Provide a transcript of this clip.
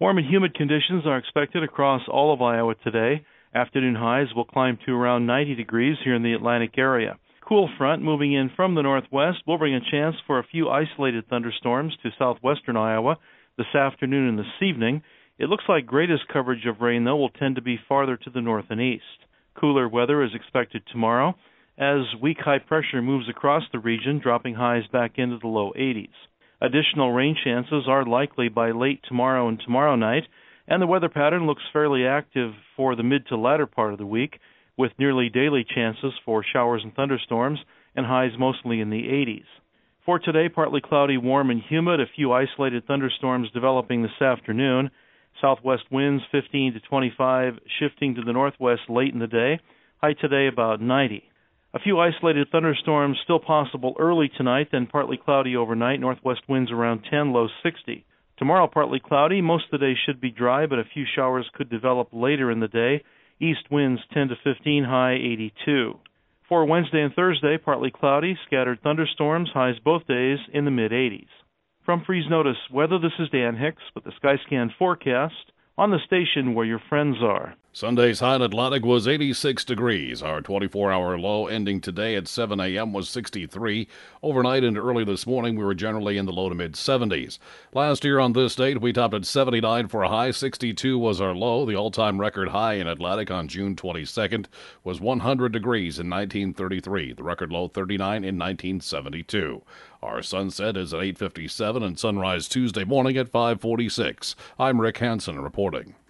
Warm and humid conditions are expected across all of Iowa today. Afternoon highs will climb to around 90 degrees here in the Atlantic area. Cool front moving in from the northwest will bring a chance for a few isolated thunderstorms to southwestern Iowa this afternoon and this evening. It looks like greatest coverage of rain, though, will tend to be farther to the north and east. Cooler weather is expected tomorrow as weak high pressure moves across the region, dropping highs back into the low 80s. Additional rain chances are likely by late tomorrow and tomorrow night, and the weather pattern looks fairly active for the mid to latter part of the week, with nearly daily chances for showers and thunderstorms and highs mostly in the 80s. For today, partly cloudy, warm and humid, a few isolated thunderstorms developing this afternoon. Southwest winds 15 to 25, shifting to the northwest late in the day. High today about 90. A few isolated thunderstorms still possible early tonight, then partly cloudy overnight. Northwest winds around 10, low 60. Tomorrow partly cloudy. Most of the day should be dry, but a few showers could develop later in the day. East winds 10 to 15, high 82. For Wednesday and Thursday, partly cloudy, scattered thunderstorms, highs both days in the mid-80s. From Freeze Notice Weather, this is Dan Hicks with the Skyscan forecast on the station where your friends are. Sunday's high in Atlantic was 86 degrees. Our 24-hour low ending today at 7 a.m. was 63. Overnight and early this morning, we were generally in the low to mid-70s. Last year on this date, we topped at 79 for a high. 62 was our low. The all-time record high in Atlantic on June 22nd was 100 degrees in 1933. The record low 39 in 1972. Our sunset is at 8:57 and sunrise Tuesday morning at 5:46. I'm Rick Hansen reporting.